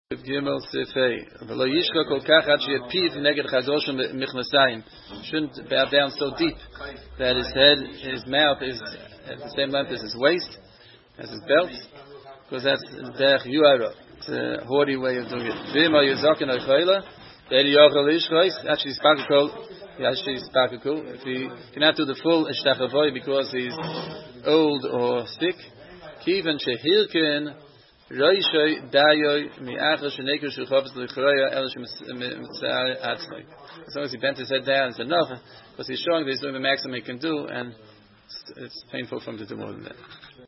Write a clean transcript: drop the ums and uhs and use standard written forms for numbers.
Gimel Sifei. V'lo yishka kol kach ad she'piv neged chadoshim michnasayim. Shouldn't bow down so deep that his mouth is at the same length as his waist, as his belt, because that's derech yuara. It's a haughty way of doing it. V'ima yuzakin oichayla, v'eri yochel ishchois, actually spakakul. If he cannot do the full ishtachavoy because he's old or sick, kiven shehirkin, as long as he bent his head down, it's enough, because he's showing that he's doing the maximum he can do, and it's painful for him to do more than that.